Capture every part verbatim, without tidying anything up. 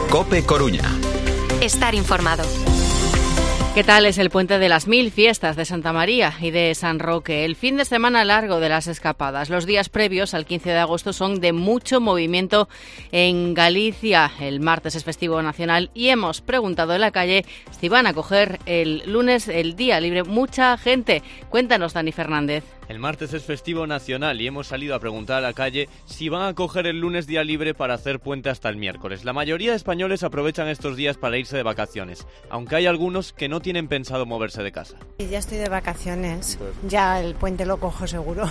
COPE Coruña. Estar informado. ¿Qué tal es el puente de las mil fiestas de Santa María y de San Roque? El fin de semana largo de las escapadas. Los días previos al quince de agosto son de mucho movimiento en Galicia. El martes es festivo nacional y hemos preguntado en la calle si van a coger el lunes el día libre. Mucha gente. Cuéntanos, Dani Fernández. El martes es festivo nacional y hemos salido a preguntar a la calle si van a coger el lunes día libre para hacer puente hasta el miércoles. La mayoría de españoles aprovechan estos días para irse de vacaciones, aunque hay algunos que no tienen pensado moverse de casa. Ya estoy de vacaciones, ya el puente lo cojo seguro.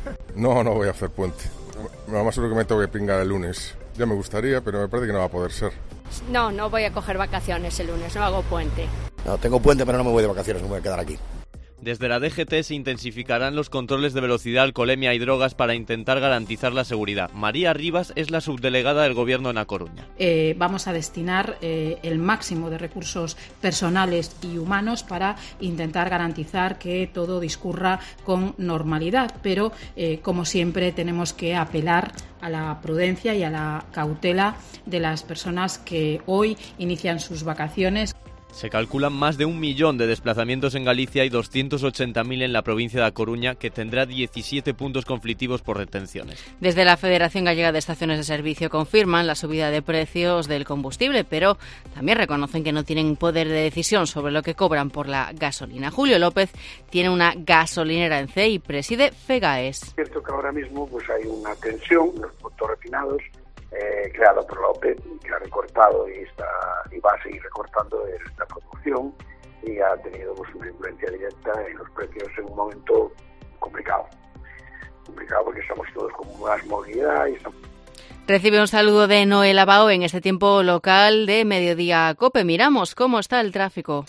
No, no voy a hacer puente. Lo más seguro que me tengo que pingar el lunes. Ya me gustaría, pero me parece que no va a poder ser. No, no voy a coger vacaciones el lunes, no hago puente. No, tengo puente, pero no me voy de vacaciones, me voy a quedar aquí. Desde la D G T se intensificarán los controles de velocidad, alcoholemia y drogas para intentar garantizar la seguridad. María Rivas es la subdelegada del Gobierno en A Coruña. Eh, vamos a destinar eh, el máximo de recursos personales y humanos para intentar garantizar que todo discurra con normalidad, pero eh, como siempre tenemos que apelar a la prudencia y a la cautela de las personas que hoy inician sus vacaciones. Se calculan más de un millón de desplazamientos en Galicia y doscientos ochenta mil en la provincia de A Coruña, que tendrá diecisiete puntos conflictivos por retenciones. Desde la Federación Gallega de Estaciones de Servicio confirman la subida de precios del combustible, pero también reconocen que no tienen poder de decisión sobre lo que cobran por la gasolina. Julio López tiene una gasolinera en Cee y preside FEGAES. Es cierto que ahora mismo pues hay una tensión en los productos refinados, Eh, creado por la OPEP, que ha recortado y está y va a seguir recortando esta producción y ha tenido pues, una influencia directa en los precios en un momento complicado. Complicado porque estamos todos con más movilidad y estamos... Recibe un saludo de Noel Abao en este tiempo local de Mediodía COPE. Miramos cómo está el tráfico.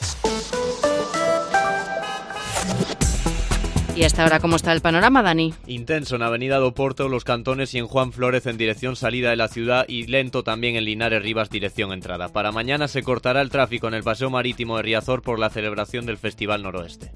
Y hasta ahora, ¿cómo está el panorama, Dani? Intenso en Avenida do Porto, Los Cantones y en Juan Flórez en dirección salida de la ciudad y lento también en Linares Rivas dirección entrada. Para mañana se cortará el tráfico en el Paseo Marítimo de Riazor por la celebración del Festival Noroeste.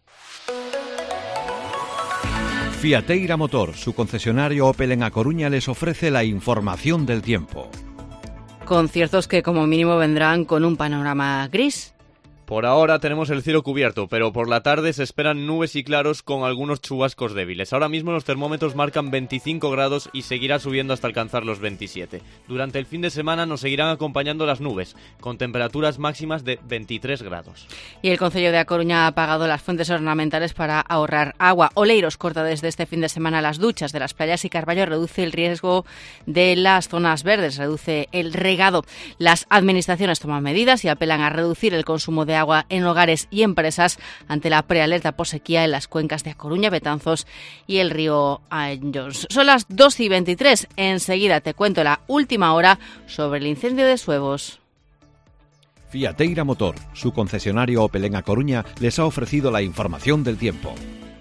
Fiateira Motor, su concesionario Opel en A Coruña, les ofrece la información del tiempo. Conciertos que como mínimo vendrán con un panorama gris. Por ahora tenemos el cielo cubierto, pero por la tarde se esperan nubes y claros con algunos chubascos débiles. Ahora mismo los termómetros marcan veinticinco grados y seguirá subiendo hasta alcanzar los veintisiete. Durante el fin de semana nos seguirán acompañando las nubes, con temperaturas máximas de veintitrés grados. Y el Concello de A Coruña ha apagado las fuentes ornamentales para ahorrar agua. Oleiros corta desde este fin de semana las duchas de las playas y Carballo reduce el riesgo de las zonas verdes, reduce el regado. Las administraciones toman medidas y apelan a reducir el consumo de agua en hogares y empresas ante la prealerta por sequía en las cuencas de A Coruña, Betanzos y el río Anllóns. Son las dos y veintitrés. Enseguida te cuento la última hora sobre el incendio de Suevos. Fiateira Motor, su concesionario Opel en A Coruña, les ha ofrecido la información del tiempo.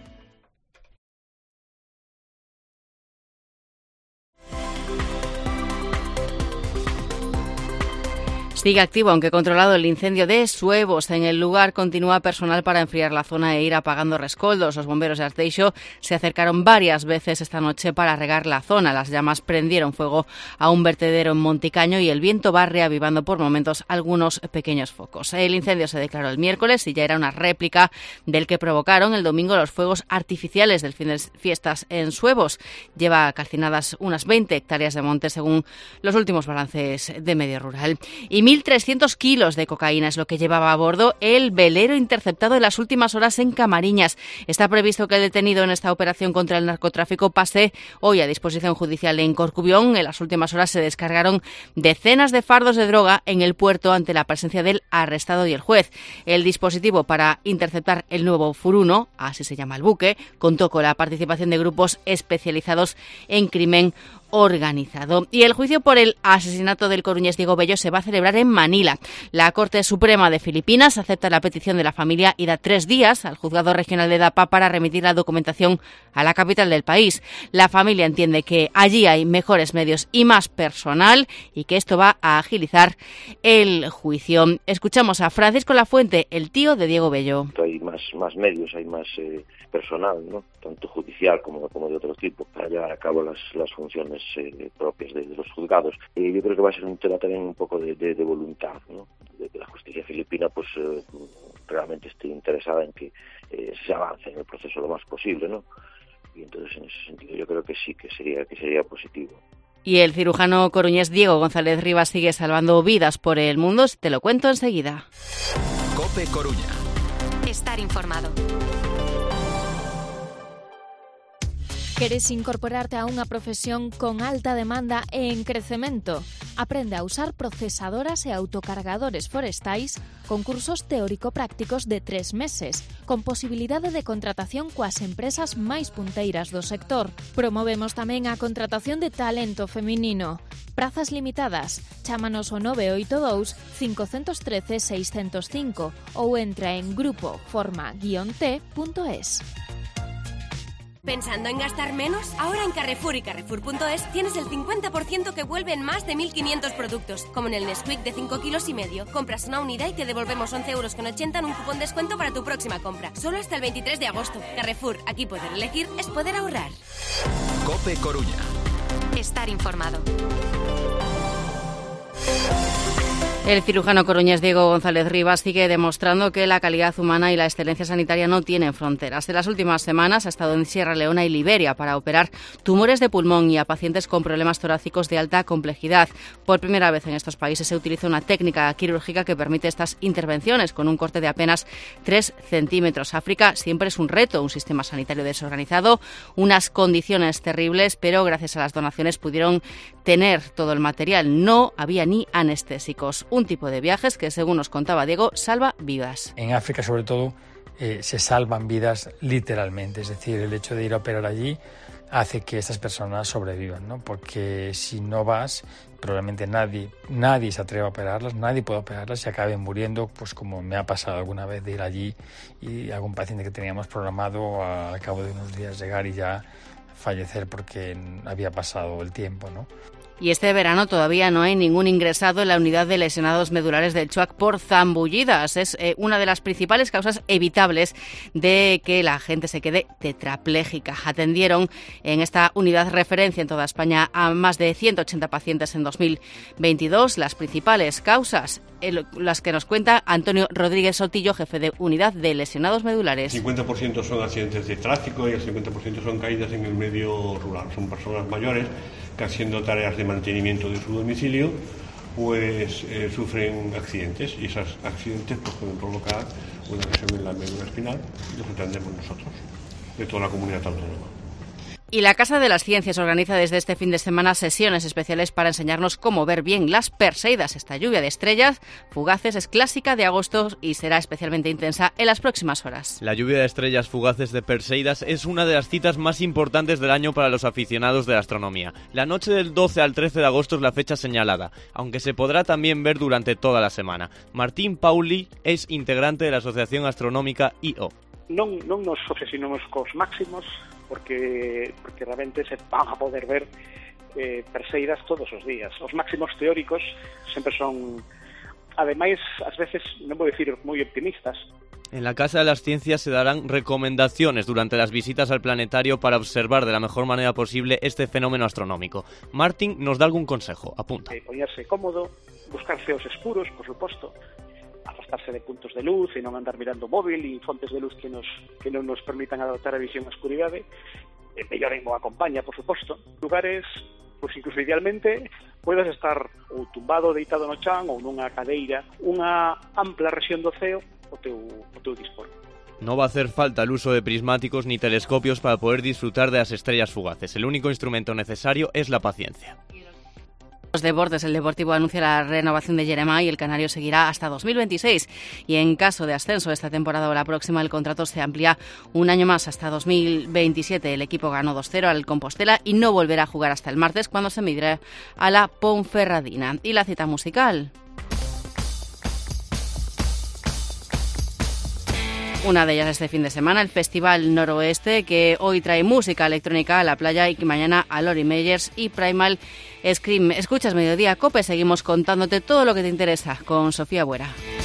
Sigue activo, aunque controlado, el incendio de Suevos. En el lugar continúa personal para enfriar la zona e ir apagando rescoldos. Los bomberos de Arteixo se acercaron varias veces esta noche para regar la zona. Las llamas prendieron fuego a un vertedero en Monticaño y el viento va reavivando por momentos algunos pequeños focos. El incendio se declaró el miércoles y ya era una réplica del que provocaron el domingo los fuegos artificiales del fin de fiestas en Suevos. Lleva calcinadas unas veinte hectáreas de monte según los últimos balances de Medio Rural. Y mil trescientos kilos de cocaína es lo que llevaba a bordo el velero interceptado en las últimas horas en Camariñas. Está previsto que el detenido en esta operación contra el narcotráfico pase hoy a disposición judicial en Corcubión. En las últimas horas se descargaron decenas de fardos de droga en el puerto ante la presencia del arrestado y el juez. El dispositivo para interceptar el nuevo Furuno, así se llama el buque, contó con la participación de grupos especializados en crimen organizado. Y el juicio por el asesinato del coruñés Diego Bello se va a celebrar en Manila. La Corte Suprema de Filipinas acepta la petición de la familia y da tres días al juzgado regional de Dapa para remitir la documentación a la capital del país. La familia entiende que allí hay mejores medios y más personal y que esto va a agilizar el juicio. Escuchamos a Francisco Lafuente, el tío de Diego Bello. Hay más, más medios, hay más eh, personal, ¿no? Tanto judicial como, como de otro tipo, para llevar a cabo las, las funciones eh, propias de, de los juzgados. Eh, yo creo que va a ser un tema también un poco de, de, de voluntad, ¿no? De que la justicia filipina pues eh, realmente esté interesada en que eh, se avance en el proceso lo más posible, ¿no? Y entonces en ese sentido yo creo que sí, que sería, que sería positivo. Y el cirujano coruñés Diego González Rivas sigue salvando vidas por el mundo. Te lo cuento enseguida. COPE Coruña. Estar informado. Queres incorporarte a unha profesión con alta demanda e en crecemento? Aprende a usar procesadoras e autocargadores forestais con cursos teórico-prácticos de tres meses, con posibilidade de contratación coas empresas máis punteiras do sector. Promovemos tamén a contratación de talento feminino. Prazas limitadas. Chámanos ao nove oito dous, cinco un tres, seis cero cinco ou entra en grupo forma guion t punto es. ¿Pensando en gastar menos? Ahora en Carrefour y Carrefour punto es tienes el cincuenta por ciento que vuelve en más de mil quinientos productos, como en el Nesquik de cinco kilos y medio. Compras una unidad y te devolvemos once euros con ochenta en un cupón de descuento para tu próxima compra. Solo hasta el veintitrés de agosto. Carrefour, aquí poder elegir es poder ahorrar. COPE Coruña. Estar informado. El cirujano coruñés Diego González Rivas sigue demostrando que la calidad humana y la excelencia sanitaria no tienen fronteras. En las últimas semanas ha estado en Sierra Leona y Liberia para operar tumores de pulmón y a pacientes con problemas torácicos de alta complejidad. Por primera vez en estos países se utiliza una técnica quirúrgica que permite estas intervenciones con un corte de apenas tres centímetros. África siempre es un reto, un sistema sanitario desorganizado, unas condiciones terribles, pero gracias a las donaciones pudieron tener todo el material. No había ni anestésicos. Un tipo de viajes que, según nos contaba Diego, salva vidas. En África, sobre todo, eh, se salvan vidas literalmente. Es decir, el hecho de ir a operar allí hace que estas personas sobrevivan, ¿no? Porque si no vas, probablemente nadie, nadie se atreva a operarlas, nadie puede operarlas y acaben muriendo, pues como me ha pasado alguna vez de ir allí y algún paciente que teníamos programado al cabo de unos días llegar y ya fallecer porque había pasado el tiempo, ¿no? Y este verano todavía no hay ningún ingresado en la unidad de lesionados medulares del Chuac por zambullidas. Es eh, una de las principales causas evitables de que la gente se quede tetrapléjica. Atendieron en esta unidad referencia en toda España a más de ciento ochenta pacientes en dos mil veintidós. Las principales causas, el, las que nos cuenta Antonio Rodríguez Sotillo, jefe de unidad de lesionados medulares. El cincuenta por ciento son accidentes de tráfico y el cincuenta por ciento son caídas en el medio rural. Son personas mayores que haciendo tareas de mantenimiento de su domicilio pues eh, sufren accidentes y esos accidentes pues, pueden provocar una lesión en la médula espinal y los atendemos nosotros de toda la comunidad autónoma. Y la Casa de las Ciencias organiza desde este fin de semana sesiones especiales para enseñarnos cómo ver bien las Perseidas. Esta lluvia de estrellas fugaces es clásica de agosto y será especialmente intensa en las próximas horas. La lluvia de estrellas fugaces de Perseidas es una de las citas más importantes del año para los aficionados de la astronomía. La noche del doce al trece de agosto es la fecha señalada, aunque se podrá también ver durante toda la semana. Martín Pauli es integrante de la Asociación Astronómica I O. Non, non nos obsesionamos cos máximos porque, porque realmente se van a poder ver eh, Perseidas todos os días. Os máximos teóricos sempre son, ademais, ás veces, non vou dicir moi optimistas. En la Casa de las Ciencias se darán recomendaciones durante las visitas al planetario para observar de la mejor manera posible este fenómeno astronómico. Martín nos da algún consejo, apunta. Eh, poñerse cómodo, buscar ceos escuros, por suposto, afastarse de puntos de luz e non andar mirando móvil e fontes de luz que nos que non nos permitan adaptar a visión á escuridade. E mellor en boa compañía, por suposto. Lugares, pois incluso idealmente, podes estar ou tumbado, deitado no chan ou nunha cadeira, unha ampla rexión do ceo o teu, o teu dispor. No va a hacer falta el uso de prismáticos ni telescopios para poder disfrutar de las estrellas fugaces. El único instrumento necesario es la paciencia. Los deportes, el Deportivo anuncia la renovación de Jeremá y el canario seguirá hasta dos mil veintiséis. Y en caso de ascenso esta temporada o la próxima, el contrato se amplía un año más hasta dos mil veintisiete. El equipo ganó dos cero al Compostela y no volverá a jugar hasta el martes cuando se medirá a la Ponferradina. Y la cita musical. Una de ellas este fin de semana, el Festival Noroeste, que hoy trae música electrónica a la playa y que mañana a Lori Meyers y Primal Scream. Escuchas Mediodía Cope, seguimos contándote todo lo que te interesa con Sofía Buera.